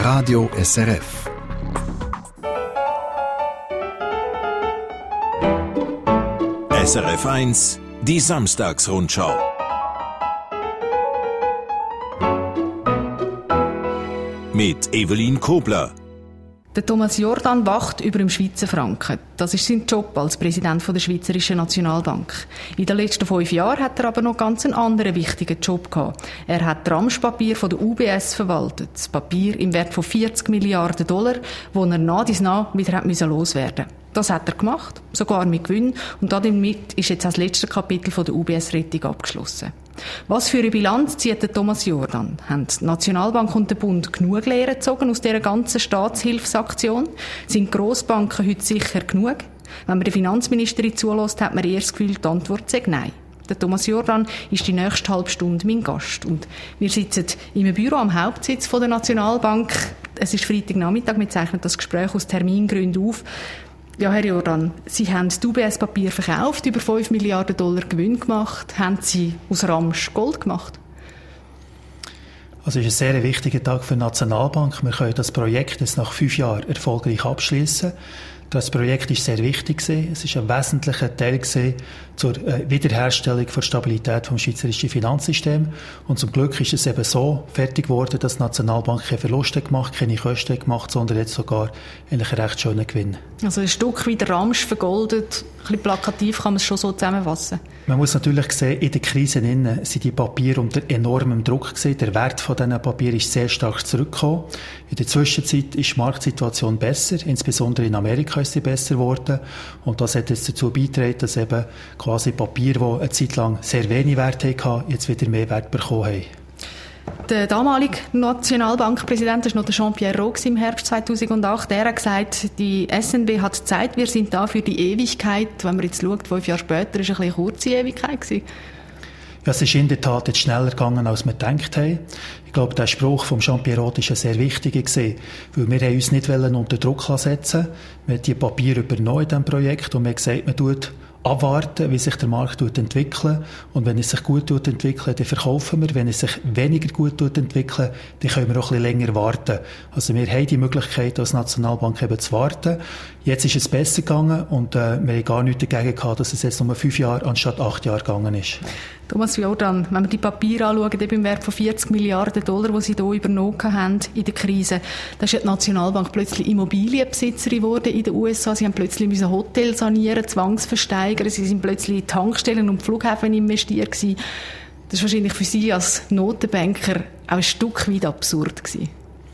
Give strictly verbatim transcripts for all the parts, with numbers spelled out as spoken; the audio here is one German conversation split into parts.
Radio S R F. S R F eins, die Samstagsrundschau. Mit Evelyn Kobler. Der Thomas Jordan wacht über dem Schweizer Franken. Das ist sein Job als Präsident der Schweizerischen Nationalbank. In den letzten fünf Jahren hat er aber noch ganz einen anderen wichtigen Job gehabt. Er hat Ramschpapier von der U B S verwaltet. Das Papier im Wert von vierzig Milliarden Dollar, das er nach dies nach wieder hat loswerden musste. Das hat er gemacht, sogar mit Gewinn. Und damit ist jetzt das letzte Kapitel von der U B S-Rettung abgeschlossen. Was für eine Bilanz zieht der Thomas Jordan? Haben die Nationalbank und der Bund genug Lehren gezogen aus dieser ganzen Staatshilfsaktion? Sind Grossbanken heute sicher genug? Wenn man der Finanzministerin zulässt, hat man erst das Gefühl, die Antwort sei nein. Der Thomas Jordan ist die nächste halbe Stunde mein Gast. Und wir sitzen im Büro am Hauptsitz der Nationalbank. Es ist Freitagnachmittag, wir zeichnen das Gespräch aus Termingründen auf. Ja, Herr Jordan, Sie haben das U B S-Papier verkauft, über fünf Milliarden Dollar Gewinn gemacht. Haben Sie aus Ramsch Gold gemacht? Also es ist ein sehr wichtiger Tag für die Nationalbank. Wir können das Projekt jetzt nach fünf Jahren erfolgreich abschließen. Das Projekt ist sehr wichtig gewesen. Es ist ein wesentlicher Teil gewesen zur Wiederherstellung der Stabilität des schweizerischen Finanzsystems. Und zum Glück ist es eben so fertig geworden, dass die Nationalbank keine Verluste gemacht, keine Kosten gemacht, sondern jetzt sogar eigentlich einen recht schönen Gewinn. Also ein Stück wie der Ramsch vergoldet, ein bisschen plakativ kann man es schon so zusammenfassen. Man muss natürlich sehen, in der Krise innen sind die Papiere unter enormem Druck gewesen. Der Wert von diesen Papieren ist sehr stark zurückgekommen. In der Zwischenzeit ist die Marktsituation besser, insbesondere in Amerika ist sie besser geworden. Und das hat jetzt dazu beigetragen, dass eben quasi Papiere, die eine Zeit lang sehr wenig Wert hatten, jetzt wieder mehr Wert bekommen haben. Der damalige Nationalbankpräsident, das war noch der Jean-Pierre Raux im Herbst zweitausendacht, der hat gesagt, die S N B hat Zeit, wir sind da für die Ewigkeit. Wenn man jetzt schaut, fünf Jahre später, ist eine kurze Ewigkeit gewesen. Ja, es ist in der Tat jetzt schneller gegangen, als wir gedacht haben. Ich glaube, der Spruch von Jean-Pierre Raux war ein sehr wichtiger gewesen, weil wir uns nicht unter Druck setzen. Wir haben die Papiere übernommen in diesem Projekt und wir haben gesagt, man tut abwarten, wie sich der Markt entwickelt. Und wenn es sich gut entwickelt, dann verkaufen wir. Wenn es sich weniger gut entwickelt, dann können wir auch ein bisschen länger warten. Also wir haben die Möglichkeit, als Nationalbank eben zu warten. Jetzt ist es besser gegangen und äh, wir haben gar nichts dagegen gehabt, dass es jetzt nur fünf Jahre anstatt acht Jahre gegangen ist. Thomas Jordan, wenn wir die Papiere anschauen, eben im Wert von vierzig Milliarden Dollar, die Sie hier übernommen haben in der Krise, da ist ja die Nationalbank plötzlich Immobilienbesitzerin geworden in den U S A. Sie haben plötzlich müssen Hotels sanieren, zwangsversteigern. Sie sind plötzlich in Tankstellen und Flughäfen investiert gewesen. Das war wahrscheinlich für Sie als Notenbanker auch ein Stück weit absurd gewesen.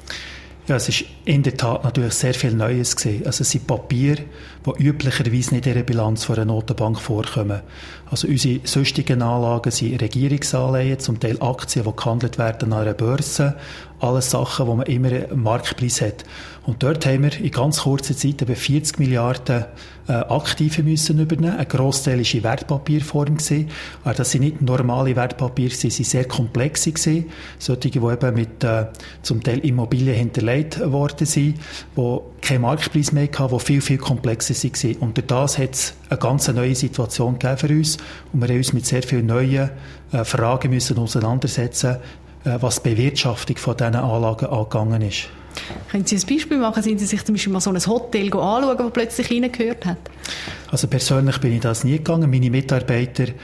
Ja, es ist in der Tat natürlich sehr viel Neues gewesen. Also es sind Papiere, die üblicherweise nicht in der Bilanz von einer Notenbank vorkommen. Also unsere sonstigen Anlagen sind Regierungsanleihen, zum Teil Aktien, die gehandelt werden an einer Börse. Alles Sachen, wo man immer einen Marktpreis hat. Und dort haben wir in ganz kurzer Zeit eben vierzig Milliarden äh, Aktive müssen übernehmen. Ein Grossteil war in Wertpapierform gewesen. Aber das sind nicht normale Wertpapiere, sie sind sehr komplex gewesen. Solche, die eben mit äh, zum Teil Immobilien hinterlegt worden sind, die keinen Marktpreis mehr hatten, die viel, viel komplexer waren. Und durch das hat es eine ganz neue Situation gegeben für uns. Und wir haben uns mit sehr vielen neuen äh, Fragen müssen auseinandersetzen, äh, was die Bewirtschaftung von diesen Anlagen angegangen ist. Können Sie ein Beispiel machen? Sind Sie sich zum Beispiel mal so ein Hotel anschauen, das plötzlich reingehört hat? Also persönlich bin ich das nie gegangen. Meine Mitarbeiter, äh,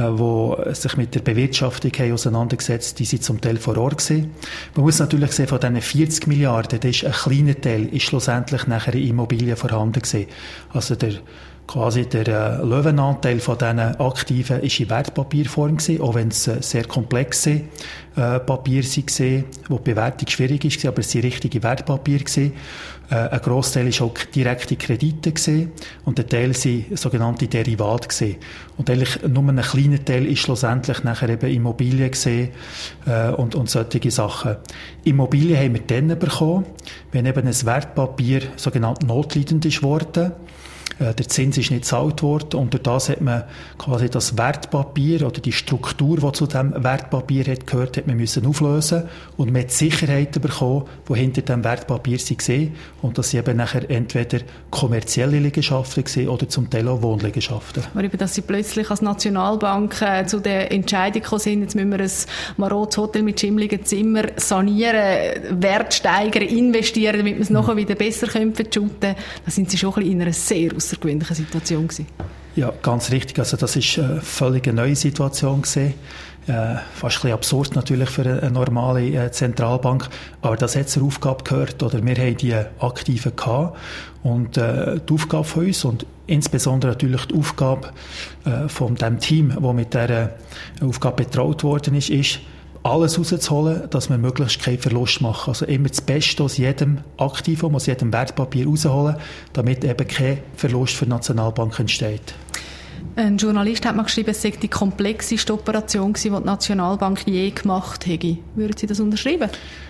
die sich mit der Bewirtschaftung haben auseinandergesetzt, die sind zum Teil vor Ort gewesen. Man muss natürlich sehen, von diesen vierzig Milliarden, das ist ein kleiner Teil, ist schlussendlich nachher in Immobilien vorhanden gewesen. Also der Quasi der äh, Löwenanteil von diesen Aktiven war in Wertpapierform gewesen, auch wenn es äh, sehr komplexe äh, Papiere waren, wo die Bewertung schwierig war, aber es waren richtige Wertpapiere gewesen. Äh, ein Grossteil war auch direkte Kredite gewesen, und ein Teil waren sogenannte Derivate gewesen. Und eigentlich nur ein kleiner Teil ist schlussendlich nachher eben Immobilien gewesen, äh, und, und solche Sachen. Immobilien haben wir dann bekommen, wenn eben ein Wertpapier sogenannt notleidend ist worden. Äh, der Zins ist nicht gezahlt worden und durch das hat man quasi das Wertpapier oder die Struktur, die zu diesem Wertpapier hat gehört, hat man müssen auflösen und man hat Sicherheiten bekommen, die hinter diesem Wertpapier waren und das sind eben nachher entweder kommerzielle Liegenschaften gewesen oder zum Teil auch Wohnliegenschaften. Aber eben, dass Sie plötzlich als Nationalbank äh, zu der Entscheidung gekommen sind, jetzt müssen wir ein marodes Hotel mit schimmligen Zimmern sanieren, Wert steigern, investieren, damit wir es mhm. nachher wieder besser verschütten können. Da sind Sie schon ein bisschen in einer sehr außergewöhnlichen Situation gewesen. Ja, ganz richtig. Also das ist eine völlig neue Situation gewesen. Äh, fast ein bisschen absurd natürlich für eine normale äh, Zentralbank, aber das hat zur Aufgabe gehört, oder wir haben die Aktiven gehabt und äh, die Aufgabe von uns und insbesondere natürlich die Aufgabe äh, von dem Team, das mit dieser Aufgabe betraut worden ist, ist, alles rauszuholen, dass wir möglichst keinen Verlust machen. Also immer das Beste aus jedem Aktivum, aus jedem Wertpapier rausholen, damit eben kein Verlust für die Nationalbank entsteht. Ein Journalist hat mal geschrieben, es sei die komplexeste Operation gewesen, die die Nationalbank je gemacht hätte. Würden Sie das unterschreiben?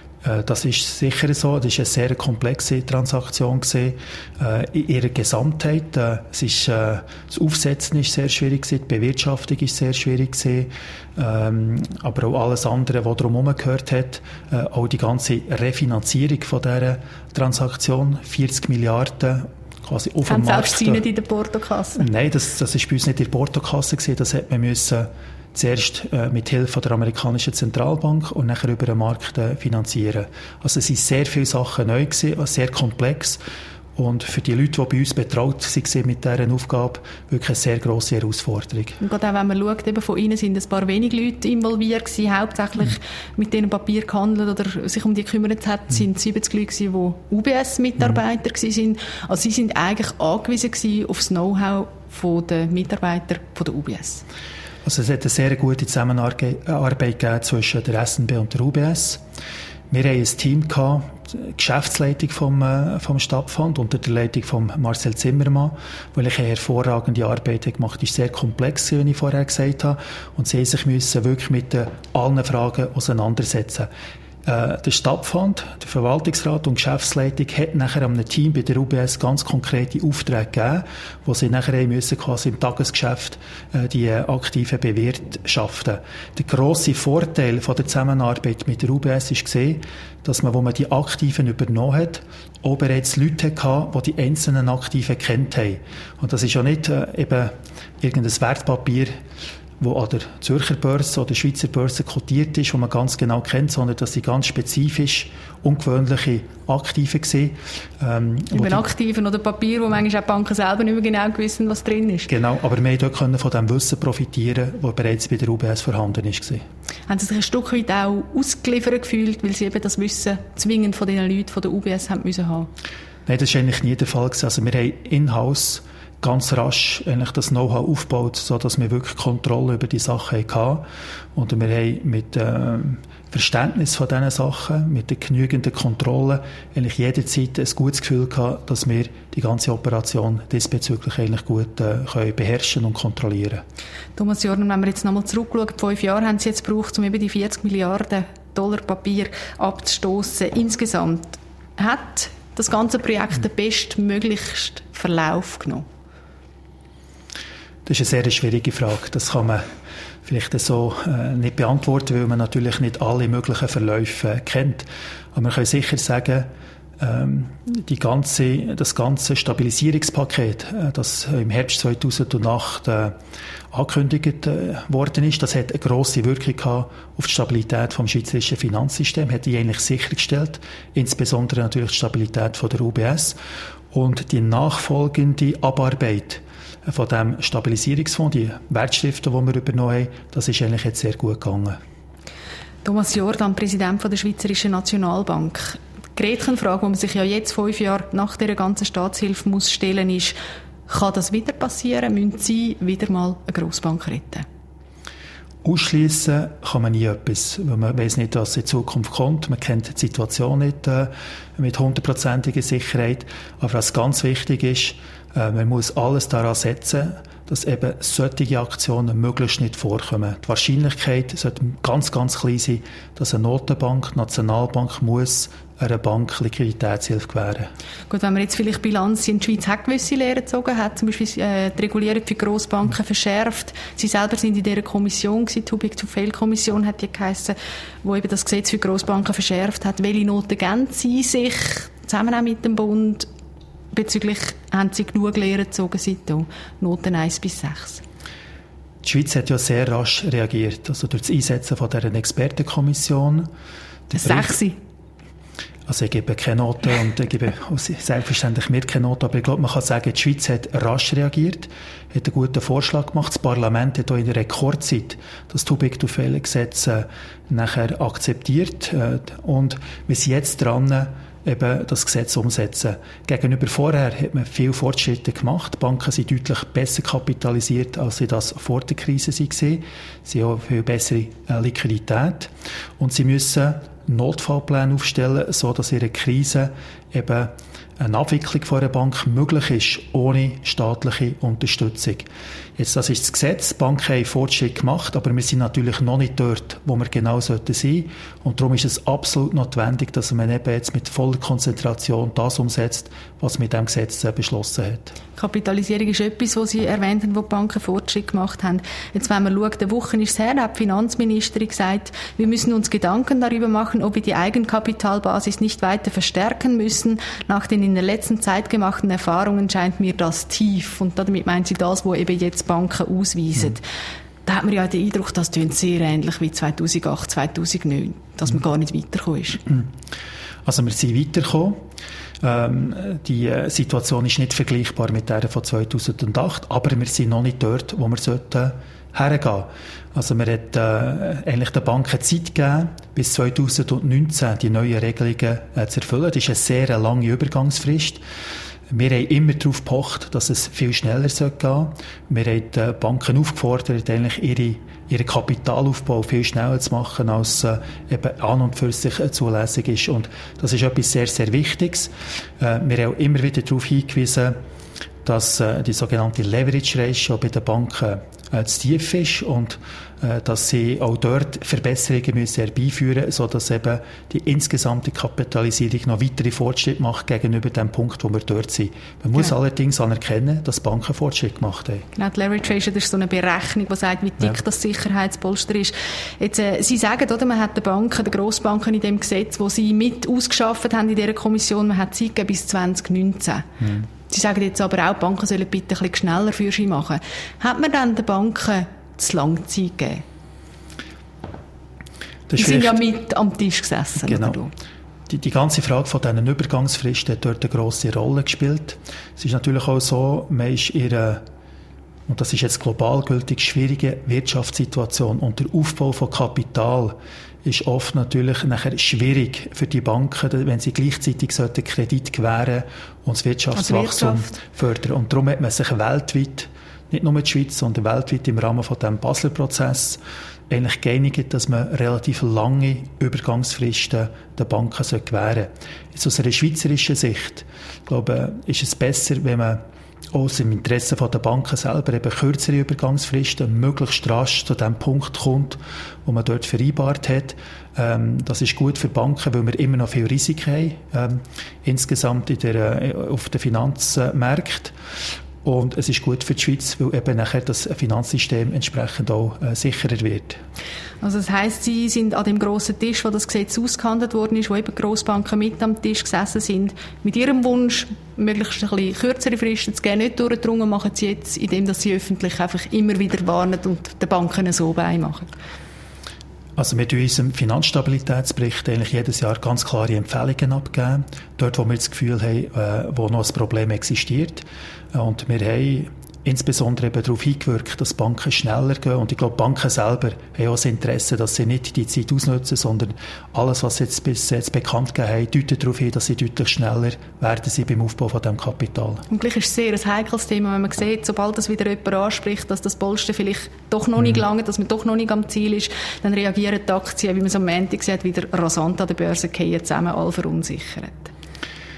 Das ist sicher so. Das war eine sehr komplexe Transaktion gewesen, äh, in ihrer Gesamtheit. Äh, es ist, äh, das Aufsetzen ist sehr schwierig gewesen, die Bewirtschaftung ist sehr schwierig gewesen, ähm, aber auch alles andere, was drumherum gehört hat, äh, auch die ganze Refinanzierung von dieser Transaktion, vierzig Milliarden, quasi auf dem Markt. Selbst Sie nicht in der Portokasse? Nein, das, das ist bei uns nicht in der Portokasse gewesen. Das hat man müssen zuerst äh, mit Hilfe der amerikanischen Zentralbank und nachher über den Markt äh, finanzieren. Also es sind sehr viele Sachen neu gewesen, sehr komplex und für die Leute, die bei uns betraut waren mit dieser Aufgabe, wirklich eine sehr grosse Herausforderung. Und gerade auch wenn man schaut, eben von Ihnen sind ein paar wenige Leute involviert gewesen, hauptsächlich mhm. mit denen Papier gehandelt oder sich um die gekümmert hat, mhm. sind siebzig Leute gewesen, die U B S-Mitarbeiter mhm. waren. Also Sie sind eigentlich angewiesen gewesen auf das Know-how der Mitarbeiter von der U B S. Also es hat eine sehr gute Zusammenarbeit gegeben zwischen der S N B und der U B S. Wir hatten ein Team gehabt, die Geschäftsleitung vom, äh, vom Stadtfonds unter der Leitung von Marcel Zimmermann, weil ich eine hervorragende Arbeit gemacht habe. Das ist sehr komplex, wie ich vorher gesagt habe. Und sie sich müssen wirklich mit äh, allen Fragen auseinandersetzen. Äh, der Stadtfonds, der Verwaltungsrat und die Geschäftsleitung hat nachher einem Team bei der U B S ganz konkrete Aufträge gegeben, wo sie nachher müssen quasi im Tagesgeschäft äh, die Aktiven bewirtschaften. Der grosse Vorteil von der Zusammenarbeit mit der U B S ist gesehen, dass man, wo man die Aktiven übernommen hat, auch bereits Leute hatte, die die einzelnen Aktiven kennt haben. Und das ist ja nicht äh, eben irgendein Wertpapier, wo an der Zürcher Börse oder der Schweizer Börse kotiert ist, wo man ganz genau kennt, sondern dass sie ganz spezifisch ungewöhnliche Aktive waren. Ähm, Über Aktiven oder Papier, wo manchmal auch die Banken selber nicht mehr genau wissen, was drin ist. Genau, aber wir konnten von dem Wissen profitieren, das bereits bei der U B S vorhanden war. Haben Sie sich ein Stück weit auch ausgeliefert gefühlt, weil Sie eben das Wissen zwingend von den Leuten von der U B S haben müssen haben? Nein, das war eigentlich nie der Fall. Also wir haben in-house ganz rasch eigentlich das Know-how aufgebaut, sodass wir wirklich Kontrolle über die Sachen hatten. Und wir haben mit äh, Verständnis von diesen Sachen, mit der genügenden Kontrolle, eigentlich jederzeit ein gutes Gefühl gehabt, dass wir die ganze Operation diesbezüglich eigentlich gut äh, können beherrschen und kontrollieren. Thomas Jordan, wenn wir jetzt nochmal zurückschauen, fünf Jahre haben Sie jetzt gebraucht, um eben die vierzig Milliarden Dollar Papier abzustossen. Insgesamt hat das ganze Projekt den bestmöglichsten Verlauf genommen? Das ist eine sehr schwierige Frage. Das kann man vielleicht so äh, nicht beantworten, weil man natürlich nicht alle möglichen Verläufe äh, kennt. Aber man kann sicher sagen, ähm, die ganze, das ganze Stabilisierungspaket, äh, das im Herbst zweitausendacht äh, angekündigt äh, worden ist, das hat eine grosse Wirkung gehabt auf die Stabilität vom schweizerischen Finanzsystem, hat die eigentlich sichergestellt, insbesondere natürlich die Stabilität von der U B S und die nachfolgende Abarbeit von dem Stabilisierungsfonds, die Wertschriften, die wir übernommen haben, das ist eigentlich jetzt sehr gut gegangen. Thomas Jordan, Präsident von der Schweizerischen Nationalbank. Die Gretchenfrage, die man sich ja jetzt fünf Jahre nach dieser ganzen Staatshilfe muss stellen, ist, kann das wieder passieren? Müssen Sie wieder mal eine Grossbank retten? Ausschliessen kann man nie etwas, weil man weiss nicht, was in Zukunft kommt. Man kennt die Situation nicht äh, mit hundertprozentiger Sicherheit. Aber was ganz wichtig ist, äh, man muss alles daran setzen, dass eben solche Aktionen möglichst nicht vorkommen. Die Wahrscheinlichkeit sollte ganz, ganz klein sein, dass eine Notenbank, Nationalbank muss einer Bank Liquiditätshilfe gewähren. Gut, wenn man jetzt vielleicht Bilanz in der Schweiz hat gewisse Lehren gezogen hat, zum Beispiel äh, die Regulierung für Grossbanken mhm. verschärft. Sie selber sind in dieser Kommission gewesen, Too Big to Fail Kommission hat die geheissen, wo eben das Gesetz für Grossbanken verschärft hat. Welche Noten geben Sie sich zusammen auch mit dem Bund bezüglich, haben Sie genug Lehren gezogen seitdem? Noten eins bis sechs? Die Schweiz hat ja sehr rasch reagiert, also durch das Einsetzen von dieser Expertenkommission. Sechs. Also ich gebe keine Note und ich gebe selbstverständlich mir keine Note, aber ich glaube, man kann sagen, die Schweiz hat rasch reagiert, hat einen guten Vorschlag gemacht. Das Parlament hat auch in Rekordzeit das Too Big to Fail Gesetz äh, nachher akzeptiert äh, und wir sind jetzt dran, eben das Gesetz umsetzen. Gegenüber vorher hat man viele Fortschritte gemacht. Die Banken sind deutlich besser kapitalisiert, als sie das vor der Krise waren. Sie haben auch viel bessere äh, Liquidität. Und sie müssen Notfallpläne aufstellen, so dass in einer Krise eben eine Abwicklung von einer Bank möglich ist, ohne staatliche Unterstützung. Jetzt, das ist das Gesetz. Die Banken haben Fortschritt gemacht, aber wir sind natürlich noch nicht dort, wo wir genau sollten sein. Und darum ist es absolut notwendig, dass man eben jetzt mit voller Konzentration das umsetzt, was mit diesem Gesetz beschlossen hat. Kapitalisierung ist etwas, was Sie erwähnt haben, wo die Banken Fortschritt gemacht haben. Jetzt, wenn man schaut, eine Woche ist es her, hat die Finanzministerin gesagt, wir müssen uns Gedanken darüber machen, ob wir die Eigenkapitalbasis nicht weiter verstärken müssen. Nach den in der letzten Zeit gemachten Erfahrungen scheint mir das tief. Und damit meint sie das, was eben jetzt Banken ausweisen. Mhm. Da hat man ja den Eindruck, das klingt sehr ähnlich wie zweitausendacht, zweitausendneun, dass man gar nicht weitergekommen ist. Also wir sind weitergekommen. Ähm, die äh, Situation ist nicht vergleichbar mit der von zweitausendacht, aber wir sind noch nicht dort, wo wir sollten hergehen. Also man hat äh, eigentlich den Banken Zeit gegeben, bis zweitausendneunzehn die neuen Regelungen äh, zu erfüllen. Das ist eine sehr lange Übergangsfrist. Wir haben immer darauf gepocht, dass es viel schneller gehen sollte. Wir haben die Banken aufgefordert, eigentlich ihre, ihren Kapitalaufbau viel schneller zu machen, als äh, eben an und für sich äh, zulässig ist. Und das ist etwas sehr, sehr Wichtiges. Äh, wir haben auch immer wieder darauf hingewiesen, dass äh, die sogenannte Leverage Ratio bei den Banken äh, zu tief ist und äh, dass sie auch dort Verbesserungen müssen herbeiführen müssen, sodass eben die insgesamte Kapitalisierung noch weitere Fortschritte macht gegenüber dem Punkt, wo wir dort sind. Man muss genau. allerdings anerkennen, dass Banken Fortschritte gemacht haben. Genau, die Leverage Ratio, das ist so eine Berechnung, die sagt, wie dick ja. das Sicherheitspolster ist. Jetzt, äh, Sie sagen, oder, man hat den Banken, den Grossbanken in dem Gesetz, wo Sie mit ausgeschafft haben in dieser Kommission, man hat Zeit gegeben bis zwanzig neunzehn. Hm. Sie sagen jetzt aber auch, die Banken sollen bitte ein bisschen schneller Führerschein machen. Hat man dann den Banken zu lange Zeit gegeben? Die sind ja mit am Tisch gesessen. Genau. Die, die ganze Frage von diesen Übergangsfristen hat dort eine grosse Rolle gespielt. Es ist natürlich auch so, man ist in einer, und das ist jetzt global gültig, schwierige Wirtschaftssituation und der Aufbau von Kapital ist oft natürlich nachher schwierig für die Banken, wenn sie gleichzeitig Kredit gewähren und das Wirtschaftswachstum also Wirtschaft. fördern. Und darum hat man sich weltweit, nicht nur in der Schweiz, sondern weltweit im Rahmen von diesem Basler Prozess eigentlich geeinigt, dass man relativ lange Übergangsfristen den Banken gewähren sollte. Aus einer schweizerischen Sicht, glaube ich, ist es besser, wenn man aus dem Interesse der Banken selber eben kürzere Übergangsfristen möglichst rasch zu dem Punkt kommt, wo man dort vereinbart hat. Ähm, das ist gut für Banken, weil wir immer noch viel Risiken haben, ähm, insgesamt in der, auf den Finanzmärkten. Und es ist gut für die Schweiz, weil eben nachher das Finanzsystem entsprechend auch äh, sicherer wird. Also das heisst, Sie sind an dem grossen Tisch, wo das Gesetz ausgehandelt worden ist, wo eben Grossbanken mit am Tisch gesessen sind, mit ihrem Wunsch, möglichst ein bisschen kürzere Fristen zu geben, nicht durchdrungen, machen Sie jetzt, indem dass Sie öffentlich einfach immer wieder warnen und den Banken so beimachen. Also wir tun in unserem Finanzstabilitätsbericht eigentlich jedes Jahr ganz klare Empfehlungen abgeben, dort wo wir das Gefühl haben, äh, wo noch ein Problem existiert. Und wir haben insbesondere eben darauf hingewirkt, dass Banken schneller gehen. Und ich glaube, Banken selber haben auch das Interesse, dass sie nicht die Zeit ausnutzen, sondern alles, was sie jetzt bis jetzt bekannt gegeben haben, deutet darauf hin, dass sie deutlich schneller werden sie beim Aufbau von diesem Kapital. Und gleich ist es sehr ein heikles Thema, wenn man sieht, sobald das wieder jemand anspricht, dass das Polster vielleicht doch noch nicht mhm. lange, dass man doch noch nicht am Ziel ist, dann reagieren die Aktien, wie man es am Montag sieht, wieder rasant an der Börse fallen, zusammen, all verunsichert.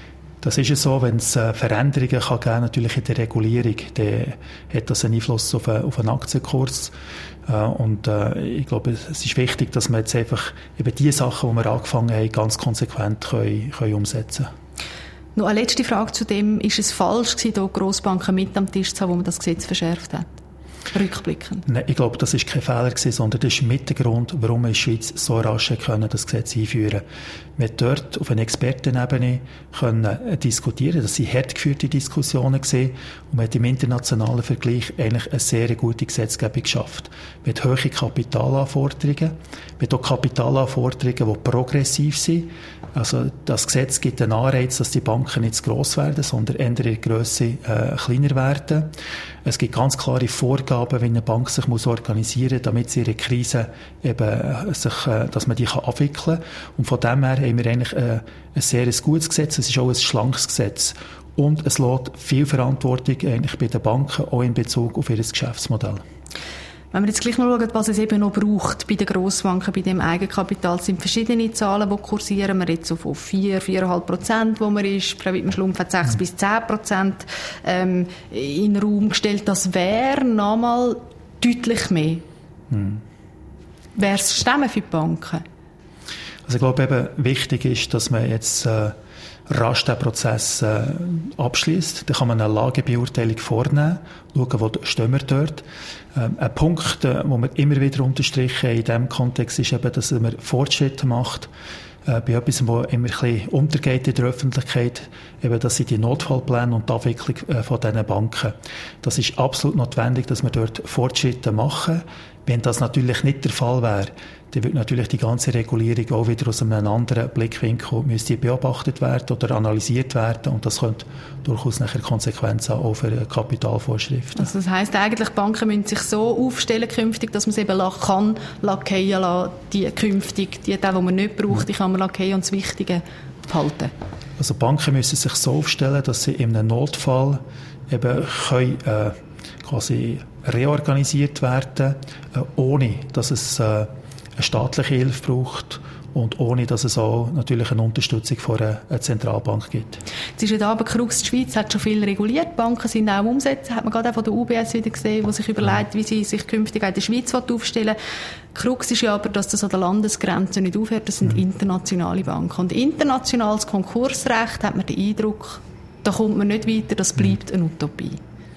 Das ist ja so, wenn es äh, Veränderungen kann geben, natürlich in der Regulierung, dann hat das einen Einfluss auf, äh, auf einen Aktienkurs. Äh, und äh, ich glaube, es ist wichtig, dass wir jetzt einfach eben die Sachen, die wir angefangen haben, ganz konsequent können, können umsetzen können. Noch eine letzte Frage zu dem. Ist es falsch gewesen, hier Grossbanken mit am Tisch zu haben, wo man das Gesetz verschärft hat? Rückblickend. Nein, ich glaube, das ist kein Fehler gewesen, sondern das ist mit der Grund, warum wir in der Schweiz so rasch können, das Gesetz einführen. Wir haben dort auf einer Expertenebene können diskutieren. Das sind hart geführte Diskussionen gewesen. Und man hat im internationalen Vergleich eigentlich eine sehr gute Gesetzgebung geschafft. Wir haben hohe Kapitalanforderungen. Wir haben auch Kapitalanforderungen, die progressiv sind. Also, das Gesetz gibt einen Anreiz, dass die Banken nicht zu gross werden, sondern eher in der Grösse äh, kleiner werden. Es gibt ganz klare Vorgaben, wie eine Bank sich muss organisieren muss, damit sie ihre Krise eben, sich, äh, dass man die kann abwickeln kann. Und von dem her haben wir eigentlich äh, ein sehr gutes Gesetz. Es ist auch ein schlankes Gesetz. Und es lässt viel Verantwortung eigentlich bei den Banken, auch in Bezug auf ihr Geschäftsmodell. Wenn wir jetzt gleich noch schauen, was es eben noch braucht bei den Grossbanken, bei dem Eigenkapital, sind verschiedene Zahlen, die kursieren. Wir jetzt so von vier, vier Komma fünf Prozent, wo man ist. Frau Wittmann-Schlumpf hat sechs bis zehn Prozent ähm, in den Raum gestellt. Das wäre nochmal deutlich mehr. Hm. Wäre es Stimmen für die Banken? Also ich glaube eben, wichtig ist, dass man jetzt äh, rasch den Prozess äh, abschließt. Dann kann man eine Lagebeurteilung vornehmen, schauen, wo stehen wir dort. Ähm, ein Punkt, äh, den wir immer wieder unterstrichen in diesem Kontext, ist eben, dass man Fortschritte macht. Äh, bei etwas, was immer ein bisschen untergeht in der Öffentlichkeit, eben, das sind die Notfallpläne und die Abwicklung äh, von diesen Banken. Das ist absolut notwendig, dass wir dort Fortschritte machen. Wenn das natürlich nicht der Fall wäre, dann würde natürlich die ganze Regulierung auch wieder aus einem anderen Blickwinkel müsste beobachtet werden oder analysiert werden, und das könnte durchaus nachher Konsequenzen haben auch für Kapitalvorschriften. Also das heisst eigentlich, Banken müssen sich so aufstellen künftig, dass man es eben kann, lackieren lassen, die künftig, die, die man nicht braucht, die kann man lackieren und das Wichtige behalten. Also Banken müssen sich so aufstellen, dass sie in einem Notfall eben können, äh, quasi reorganisiert werden, äh, ohne dass es äh, eine staatliche Hilfe braucht und ohne, dass es auch natürlich eine Unterstützung von einer, einer Zentralbank gibt. Jetzt ist ja da aber Krux, die Schweiz hat schon viel reguliert, Banken sind auch umsetzen, hat man gerade auch von der U B S wieder gesehen, die sich überlegt, wie sie sich künftig in der Schweiz aufstellen. Krux ist ja aber, dass das an der Landesgrenze nicht aufhört, das sind mhm. internationale Banken. Und internationales Konkursrecht hat man den Eindruck, da kommt man nicht weiter, das bleibt eine Utopie.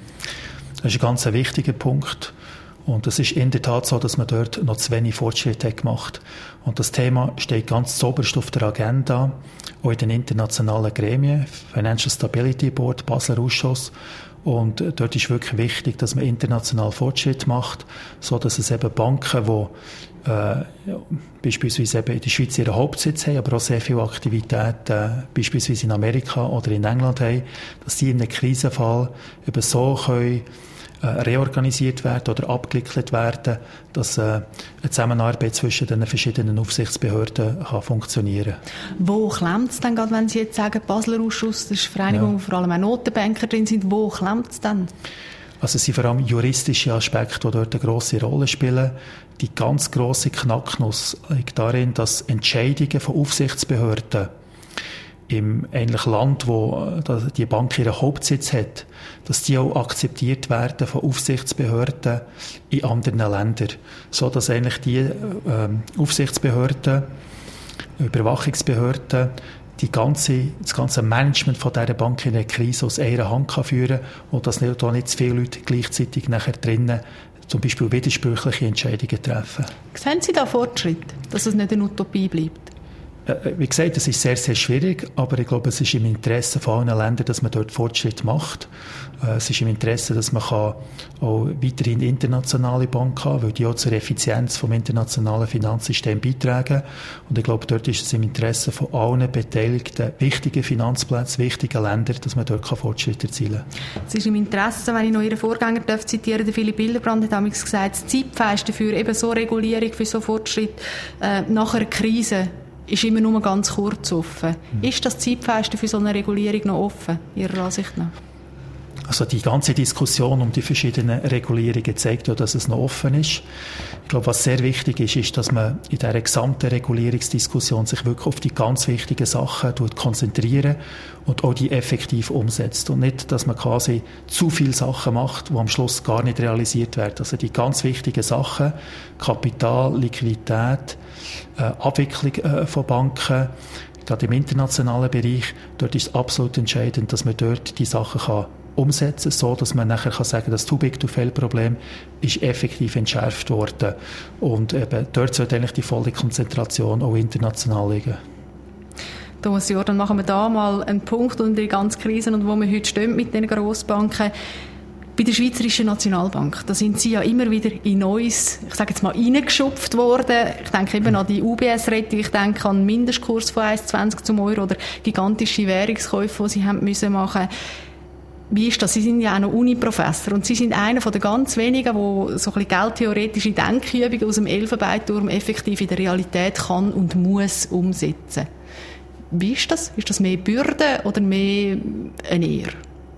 Das ist ein ganz wichtiger Punkt. Und es ist in der Tat so, dass man dort noch zu wenig Fortschritte hat gemacht. Und das Thema steht ganz zoberst auf der Agenda, auch in den internationalen Gremien, Financial Stability Board, Basler Ausschuss. Und dort ist wirklich wichtig, dass man international Fortschritt macht, so dass es eben Banken, die äh, beispielsweise eben in der Schweiz ihren Hauptsitz haben, aber auch sehr viele Aktivitäten äh, beispielsweise in Amerika oder in England haben, dass die in einem Krisenfall eben so können reorganisiert werden oder abgewickelt werden, dass äh, eine Zusammenarbeit zwischen den verschiedenen Aufsichtsbehörden kann funktionieren. Wo klemmt es denn gerade, wenn Sie jetzt sagen, Basler Ausschuss, das ist eine Vereinigung, ja. wo vor allem auch Notenbanker drin sind, wo klemmt es denn? Also es sind vor allem juristische Aspekte, die dort eine grosse Rolle spielen. Die ganz grosse Knacknuss liegt darin, dass Entscheidungen von Aufsichtsbehörden im eigentlich Land, wo die Bank ihren Hauptsitz hat, dass die auch akzeptiert werden von Aufsichtsbehörden in anderen Ländern. So dass eigentlich die ähm, Aufsichtsbehörden, Überwachungsbehörden, die ganze, das ganze Management von dieser Bank in der Krise aus einer Hand kann führen und dass nicht, da nicht zu viele Leute gleichzeitig nachher drinnen zum Beispiel widersprüchliche Entscheidungen treffen. Sehen Sie da Fortschritt, dass es nicht eine Utopie bleibt? Wie gesagt, es ist sehr, sehr schwierig, aber ich glaube, es ist im Interesse von allen Ländern, dass man dort Fortschritt macht. Es ist im Interesse, dass man auch weiterhin internationale Banken haben, weil die auch zur Effizienz vom internationalen Finanzsystem beitragen. Und ich glaube, dort ist es im Interesse von allen beteiligten wichtigen Finanzplätzen, wichtigen Ländern, dass man dort Fortschritte erzielen kann. Es ist im Interesse, wenn ich noch Ihren Vorgänger darf zitieren, der Philipp Hildebrand hat damals gesagt, das Zeitfenster für eben so Regulierung, für so Fortschritt äh, nach einer Krise ist immer nur ganz kurz offen. Mhm. Ist das Zeitfenster für so eine Regulierung noch offen, Ihrer Ansicht nach? Also die ganze Diskussion um die verschiedenen Regulierungen zeigt ja, dass es noch offen ist. Ich glaube, was sehr wichtig ist, ist, dass man in dieser gesamten Regulierungsdiskussion sich wirklich auf die ganz wichtigen Sachen konzentriert und auch die effektiv umsetzt. Und nicht, dass man quasi zu viele Sachen macht, die am Schluss gar nicht realisiert werden. Also die ganz wichtigen Sachen, Kapital, Liquidität, äh, Abwicklung äh, von Banken, gerade im internationalen Bereich, dort ist es absolut entscheidend, dass man dort die Sachen kann umsetzen, so dass man nachher kann sagen, das Too-Big-to-Fail-Problem ist effektiv entschärft worden. Und eben dort sollte eigentlich die volle Konzentration auch international liegen. Thomas Jordan, machen wir da mal einen Punkt unter die ganze Krise und wo wir heute stehen mit den Grossbanken. Bei der Schweizerischen Nationalbank, da sind Sie ja immer wieder in Neues, ich sage jetzt mal, reingeschupft worden. Ich denke eben an die U B S-Rettung, ich denke an den Mindestkurs von eins Komma zwanzig zum Euro oder gigantische Währungskäufe, die Sie haben müssen machen. Wie ist das? Sie sind ja auch noch Uni-Professor und Sie sind einer von den ganz wenigen, der so ein bisschen geldtheoretische Denkübungen aus dem Elfenbeinturm effektiv in der Realität kann und muss umsetzen. Wie ist das? Ist das mehr Bürde oder mehr eine Ehre?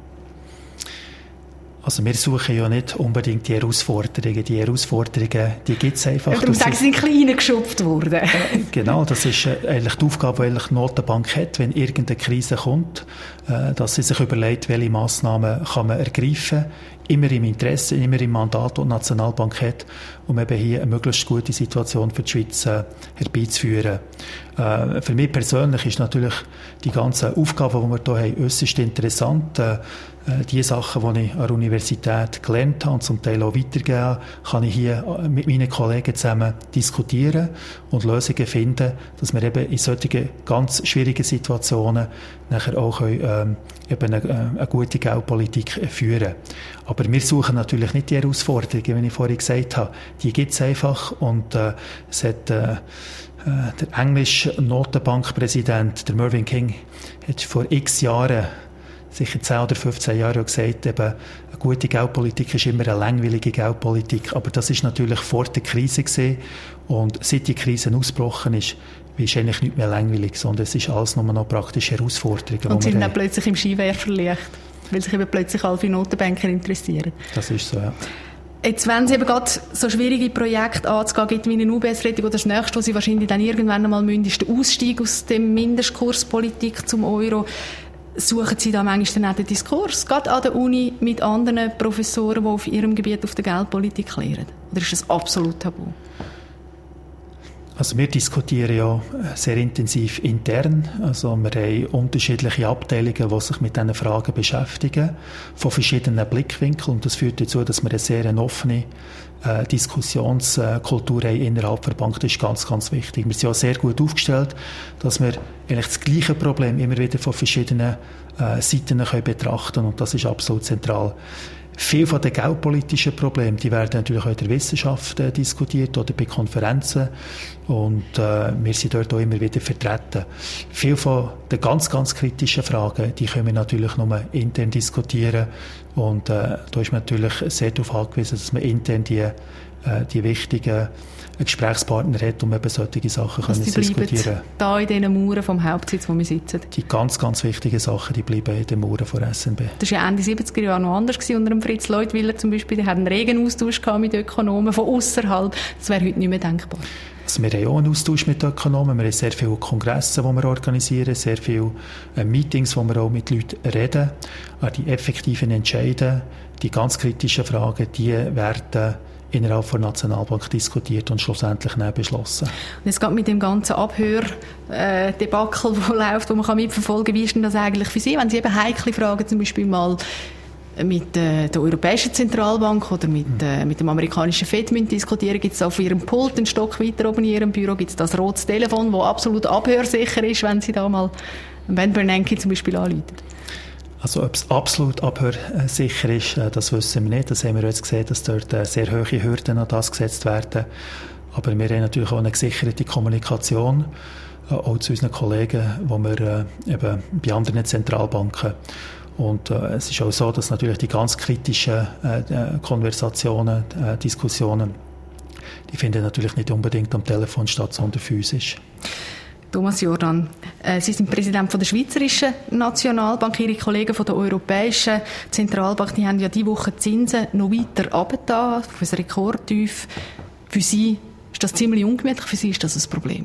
Also wir suchen ja nicht unbedingt die Herausforderungen. Die Herausforderungen, die gibt es einfach. Darum sagen Sie, sind klein geschupft worden. Genau, das ist eigentlich die Aufgabe, die die Notenbank hat, wenn irgendeine Krise kommt, dass sie sich überlegt, welche Massnahmen kann man ergreifen, immer im Interesse, immer im Mandat, das die Nationalbank hat, um eben hier eine möglichst gute Situation für die Schweiz äh, herbeizuführen. Äh, für mich persönlich ist natürlich die ganzen Aufgaben, die wir hier haben, äußerst interessant. Äh, die Sachen, die ich an der Universität gelernt habe und zum Teil auch weitergeben, kann ich hier mit meinen Kollegen zusammen diskutieren und Lösungen finden, dass wir eben in solchen ganz schwierigen Situationen nachher auch können, äh, eben eine, eine gute Geldpolitik führen. Aber wir suchen natürlich nicht die Herausforderungen, wie ich vorhin gesagt habe. Die gibt es einfach und äh, es hat äh, der englische Notenbankpräsident, der Mervyn King, hat vor x Jahren, sicher zehn oder fünfzehn Jahre, gesagt, eben, eine gute Geldpolitik ist immer eine langweilige Geldpolitik. Aber das ist natürlich vor der Krise gewesen. Und seit die Krise ausgebrochen ist, ist eigentlich nicht mehr langweilig, sondern es ist alles nur noch praktische Herausforderungen. Und sind dann plötzlich im Skiwerferlicht, weil sich eben plötzlich alle Notenbanker interessieren. Das ist so, ja. Jetzt, wenn Sie eben gerade so schwierige Projekte anzugehen gibt, wie eine U B S-Rettung oder das nächste, was Sie wahrscheinlich dann irgendwann einmal müssen, ist der Ausstieg aus der Mindestkurspolitik zum Euro. Suchen Sie da manchmal dann auch den Diskurs, gerade an der Uni mit anderen Professoren, die auf ihrem Gebiet auf der Geldpolitik lehren? Oder ist das absolut tabu? Also wir diskutieren ja sehr intensiv intern. Also wir haben unterschiedliche Abteilungen, die sich mit diesen Fragen beschäftigen, von verschiedenen Blickwinkeln. Und das führt dazu, dass wir eine sehr offene äh, Diskussionskultur haben innerhalb der Bank. Das ist ganz, ganz wichtig. Wir sind ja sehr gut aufgestellt, dass wir eigentlich das gleiche Problem immer wieder von verschiedenen äh, Seiten können betrachten. Und das ist absolut zentral. Viele von den geldpolitischen Problemen, die werden natürlich auch in der Wissenschaft äh, diskutiert oder bei Konferenzen und äh, wir sind dort auch immer wieder vertreten. Viele von den ganz, ganz kritischen Fragen, die können wir natürlich nur intern diskutieren und äh, da ist man natürlich sehr darauf angewiesen, dass man intern die, äh, die wichtigen Gesprächspartner hat, um eben solche Sachen also können zu diskutieren. Da in diesen Mauern vom Hauptsitz, wo wir sitzen? Die ganz, ganz wichtigen Sachen, die bleiben in den Mauern von S N B. Das war ja Ende siebziger Jahre noch anders gewesen, unter dem Fritz Leutwiller zum Beispiel. Der hat einen regen Austausch mit Ökonomen von ausserhalb. Das wäre heute nicht mehr denkbar. Also wir haben auch einen Austausch mit Ökonomen. Wir haben sehr viele Kongresse, die wir organisieren, sehr viele äh, Meetings, wo wir auch mit Leuten reden. Aber die effektiven Entscheide, die ganz kritischen Fragen, die werden innerhalb der Nationalbank diskutiert und schlussendlich dann beschlossen. Und jetzt geht mit dem ganzen Abhördebakel, das läuft, wo man mitverfolgen kann, wie ist denn das eigentlich für Sie, wenn Sie eben heikle Fragen zum Beispiel mal mit äh, der Europäischen Zentralbank oder mit, äh, mit dem amerikanischen Fed diskutieren, gibt es auf Ihrem Pult einen Stock weiter oben in Ihrem Büro, gibt es das rotes Telefon, das absolut abhörsicher ist, wenn Sie da mal Ben Bernanke zum Beispiel anrufen? Also ob es absolut abhörsicher ist, das wissen wir nicht. Das haben wir jetzt gesehen, dass dort sehr hohe Hürden an das gesetzt werden. Aber wir haben natürlich auch eine gesicherte Kommunikation, auch zu unseren Kollegen, wo wir eben bei anderen Zentralbanken. Und äh, es ist auch so, dass natürlich die ganz kritischen äh, Konversationen, äh, Diskussionen, die finden natürlich nicht unbedingt am Telefon statt, sondern physisch. Thomas Jordan, äh, Sie sind Präsident von der Schweizerischen Nationalbank. Ihre Kollegen von der Europäischen Zentralbank, die haben ja diese Woche die Zinsen noch weiter runtergetan, auf ein Rekordtief. Für Sie ist das ziemlich ungemütlich, für Sie ist das ein Problem?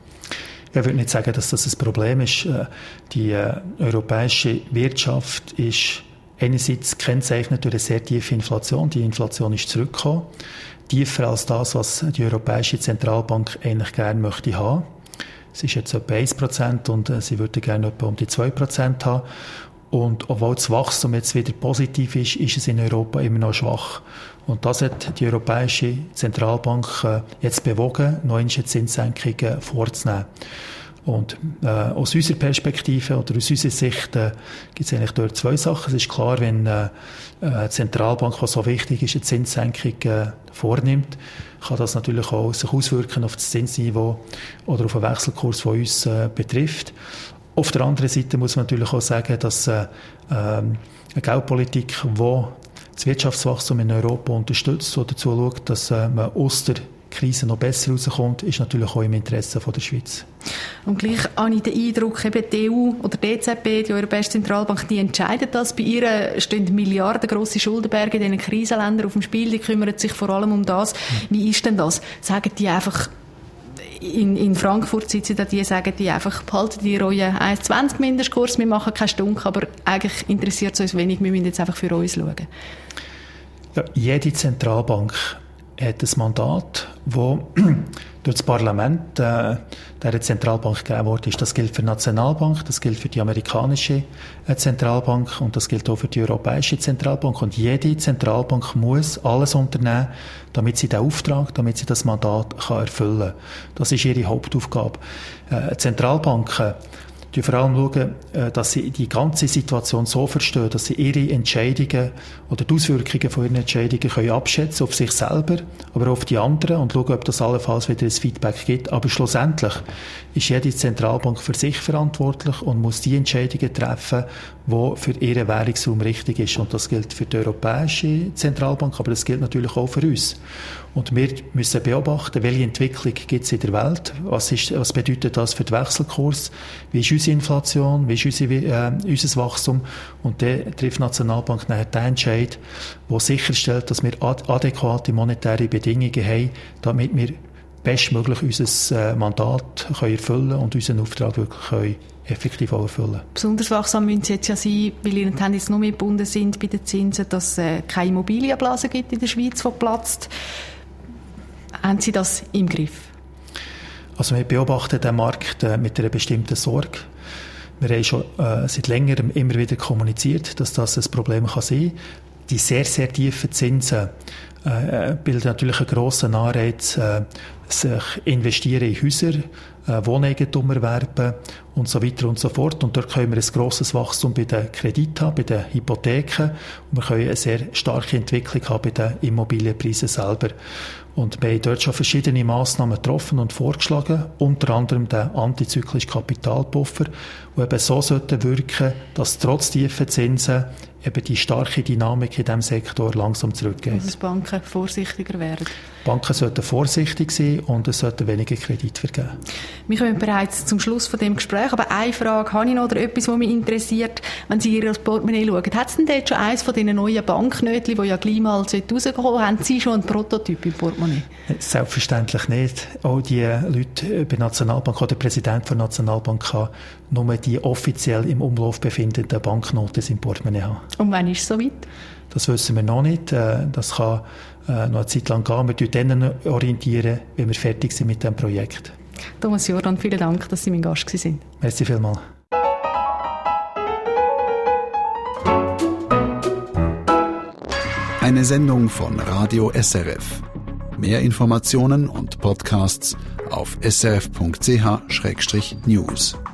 Ich würde nicht sagen, dass das ein Problem ist. Die äh, europäische Wirtschaft ist einerseits gekennzeichnet durch eine sehr tiefe Inflation. Die Inflation ist zurückgekommen, tiefer als das, was die Europäische Zentralbank eigentlich gerne möchte haben. Es ist jetzt etwa eins Prozent und äh, sie würde gerne etwa um die zwei Prozent haben. Und obwohl das Wachstum jetzt wieder positiv ist, ist es in Europa immer noch schwach. Und das hat die Europäische Zentralbank äh, jetzt bewogen, neue Zinssenkungen vorzunehmen. Und äh, aus unserer Perspektive oder aus unserer Sicht äh, gibt es eigentlich dort zwei Sachen. Es ist klar, wenn äh, eine Zentralbank, was so wichtig ist, eine Zinssenkung äh, vornimmt, kann das natürlich auch sich auswirken auf das Zinsniveau oder auf den Wechselkurs, der uns äh, betrifft. Auf der anderen Seite muss man natürlich auch sagen, dass äh, eine Geldpolitik, die das Wirtschaftswachstum in Europa unterstützt oder dazu schaut, dass äh, man aus der Krise noch besser rauskommt, ist natürlich auch im Interesse von der Schweiz. Und gleich habe ich den Eindruck, eben die E U oder die E Z B, die Europäische Zentralbank, die entscheidet das. Bei ihr stehen milliardengrosse Schuldenberge in diesen Krisenländern auf dem Spiel, die kümmern sich vor allem um das. Wie ist denn das? Sagen die einfach, in, in Frankfurt sitzen da, die sagen die einfach, behalten die euren eins Komma zwanzig Mindestkurs, wir machen keinen Stunk, aber eigentlich interessiert es uns wenig, wir müssen jetzt einfach für uns schauen. Ja, jede Zentralbank hat ein Mandat, das durch das Parlament äh, der Zentralbank gegeben worden ist. Das gilt für die Nationalbank, das gilt für die amerikanische äh, Zentralbank und das gilt auch für die Europäische Zentralbank. Und jede Zentralbank muss alles unternehmen, damit sie den Auftrag, damit sie das Mandat kann erfüllen kann. Das ist ihre Hauptaufgabe. Äh, Zentralbanken die vor allem schauen, dass sie die ganze Situation so verstehen, dass sie ihre Entscheidungen oder die Auswirkungen von ihren Entscheidungen können abschätzen auf sich selber, aber auch auf die anderen und schauen, ob das allenfalls wieder ein Feedback gibt. Aber schlussendlich ist jede Zentralbank für sich verantwortlich und muss die Entscheidungen treffen, die für ihren Währungsraum richtig ist. Und das gilt für die Europäische Zentralbank, aber das gilt natürlich auch für uns. Und wir müssen beobachten, welche Entwicklung gibt es in der Welt, was, ist, was bedeutet das für den Wechselkurs, wie ist unsere Inflation, wie ist unsere, äh, unser Wachstum. Und dann trifft die Nationalbank nachher den Entscheid, der sicherstellt, dass wir ad- adäquate monetäre Bedingungen haben, damit wir bestmöglich unser äh, Mandat können erfüllen und unseren Auftrag wirklich können effektiv auch erfüllen. Besonders wachsam müssen Sie jetzt ja sein, weil Ihre Hände jetzt noch mehr gebunden sind bei den Zinsen, dass es äh, keine Immobilienblase gibt in der Schweiz, die platzt. Haben Sie das im Griff? Also wir beobachten den Markt äh, mit einer bestimmten Sorge. Wir haben schon äh, seit längerem immer wieder kommuniziert, dass das ein Problem kann sein kann. Die sehr, sehr tiefen Zinsen äh, bilden natürlich einen grossen Anreiz, äh, sich investieren in Häuser, äh, Wohneigentum erwerben und so weiter und so fort. Und dort können wir ein grosses Wachstum bei den Krediten haben, bei den Hypotheken. Und wir können eine sehr starke Entwicklung haben bei den Immobilienpreisen selber. Und wir haben dort schon verschiedene Massnahmen getroffen und vorgeschlagen, unter anderem den antizyklischen Kapitalpuffer, der eben so sollte wirken, dass trotz tiefen Zinsen eben die starke Dynamik in diesem Sektor langsam zurückgeht. Also dass Banken vorsichtiger werden. Banken sollten vorsichtig sein und es sollten weniger Kredit vergeben. Wir kommen bereits zum Schluss von dem Gespräch, aber eine Frage habe ich noch, oder etwas, was mich interessiert, wenn Sie Ihr Portemonnaie schauen. Hat es denn dort schon eines von diesen neuen Banknötchen, die ja gleich mal rauskommen, haben Sie schon einen Prototyp im Portemonnaie? Selbstverständlich nicht. Auch die Leute bei der Nationalbank oder der Präsident der Nationalbank kann nur die offiziell im Umlauf befindenden Banknoten im Portemonnaie haben. Und wann ist es soweit? Das wissen wir noch nicht. Das kann noch eine Zeit lang gehen. Wir orientieren dann orientieren, wenn wir fertig sind mit diesem Projekt. Thomas Jordan, vielen Dank, dass Sie mein Gast waren. Merci vielmals. Eine Sendung von Radio S R F. Mehr Informationen und Podcasts auf s r f punkt c h slash news.